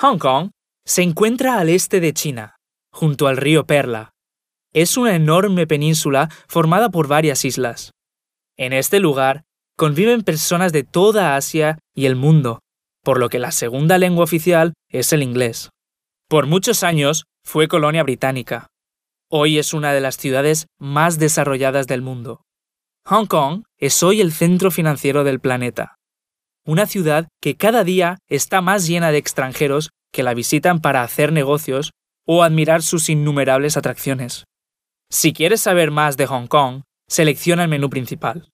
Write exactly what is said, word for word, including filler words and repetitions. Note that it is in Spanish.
Hong Kong se encuentra al este de China, junto al río Perla. Es una enorme península formada por varias islas. En este lugar conviven personas de toda Asia y el mundo, por lo que la segunda lengua oficial es el inglés. Por muchos años fue colonia británica. Hoy es una de las ciudades más desarrolladas del mundo. Hong Kong es hoy el centro financiero del planeta. Una ciudad que cada día está más llena de extranjeros que la visitan para hacer negocios o admirar sus innumerables atracciones. Si quieres saber más de Hong Kong, selecciona el menú principal.